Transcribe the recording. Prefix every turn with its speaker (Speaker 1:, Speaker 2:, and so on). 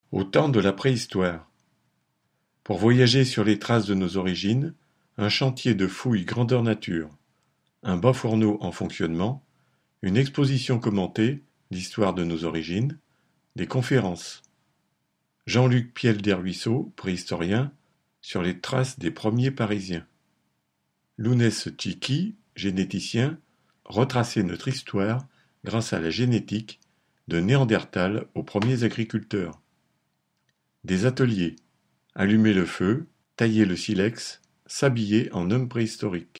Speaker 1: Au temps de la préhistoire. Pour voyager sur les traces de nos origines, un chantier de fouilles grandeur nature, un bas-fourneau en fonctionnement, une exposition commentée, l'histoire de nos origines, des conférences. Jean-Luc Piel-Desruisseaux, préhistorien, sur les traces des premiers Parisiens. Lounès Tchiki, généticien, retracer notre histoire grâce à la génétique, de Néandertal aux premiers agriculteurs. Des ateliers, allumer le feu, tailler le silex, s'habiller en homme préhistorique.